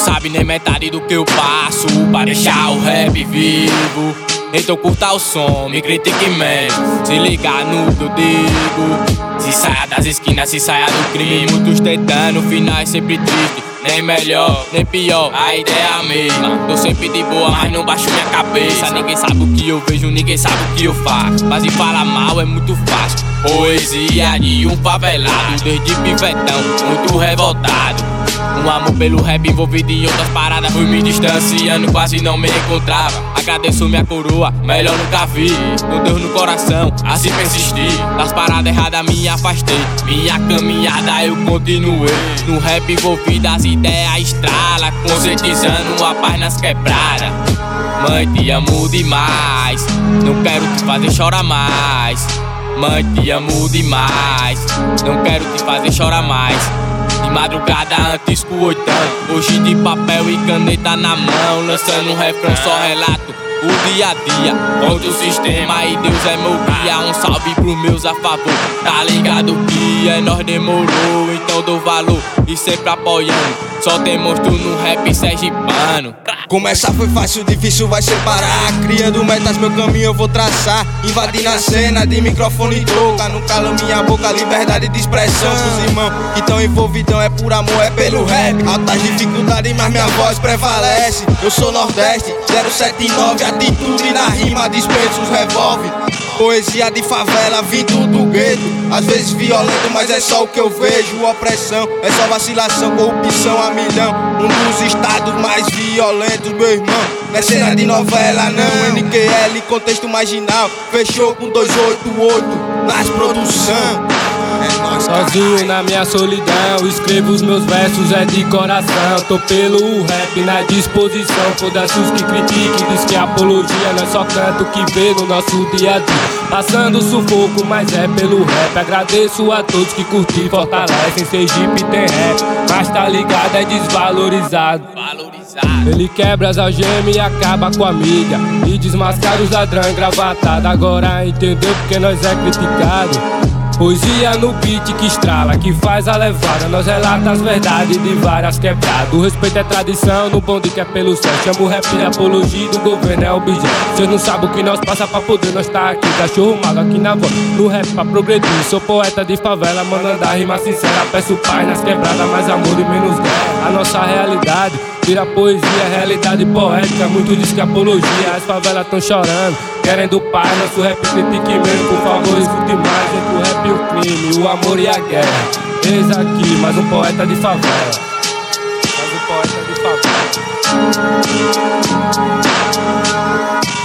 sabe nem metade do que eu passo pra deixar o rap vivo. Então curta o som, me critique menos, se ligar no que eu digo. Se saia das esquinas, se saia do crime. Muitos tentando, o final é sempre triste. Nem melhor, nem pior, a ideia é a mesma. Tô sempre de boa, mas não baixo minha cabeça. Ninguém sabe o que eu vejo, ninguém sabe o que eu faço. Mas e falar mal é muito fácil. Poesia de um favelado, desde pivetão, muito revoltado. Um amor pelo rap envolvido em outras paradas. Fui me distanciando, quase não me encontrava. Agradeço minha coroa, melhor nunca vi. Com Deus no coração, assim persisti. Das paradas erradas me afastei. Minha caminhada eu continuei. No rap envolvido as ideias estrala, conscientizando a paz nas quebradas. Mãe, te amo demais, não quero te fazer chorar mais. Mãe, te amo demais, não quero te fazer chorar mais. De madrugada antes com o oitão, hoje de papel e caneta na mão, lançando um refrão, só relato o dia a dia contra o sistema e Deus é meu guia. Um salve pros meus a favor, tá ligado que é nós demorou, então dou valor e sempre apoiando. Só tem monstro no rap sergipano. Começar foi fácil, difícil vai ser parar. Criando metas, meu caminho eu vou traçar. Invadindo a cena de microfone e touca. Não calo minha boca, liberdade de expressão. Os irmãos que tão envolvidão é por amor, é pelo rap. Altas dificuldades, mas minha voz prevalece. Eu sou Nordeste, 079, atitude na rima, dispenso os revólver. Poesia de favela, vindo do gueto. Às vezes violento, mas é só o que eu vejo. Opressão, é só vacilação, corrupção a milhão. Um dos estados mais violentos, meu irmão. Não é cena de novela não, NQL, contexto marginal. Fechou com 288 nas produção. Sozinho na minha solidão, escrevo os meus versos, é de coração. Tô pelo rap na disposição. Foda-se os que critiquem, diz que apologia não é só canto que vê no nosso dia a dia. Passando sufoco, mas é pelo rap. Agradeço a todos que curtem, fortalecem. Sergipe tem rap, mas tá ligado, é desvalorizado. Ele quebra as algemas e acaba com a mídia e desmascara os ladrão engravatado. Agora entendeu porque nós é criticado. Poesia no beat que estrala, que faz a levada. Nós relata as verdades de várias quebradas. O respeito é tradição, no bonde que é pelo céu. Chama o rap de apologia, do governo é objeto. Cês não sabem o que nós passa pra poder, nós tá aqui. Cachorro mago aqui na voz, no rap pra progredir. Sou poeta de favela, mano andar rima sincera. Peço paz nas quebradas, mais amor e menos guerra. A nossa realidade vira poesia, realidade poética. Muito diz que apologia, as favelas tão chorando, querendo paz, nosso rap critique menos. Por favor, escute mais entre o rap e o crime, o amor e a guerra. Eis aqui, mais um poeta de favela. Mais um poeta de favela.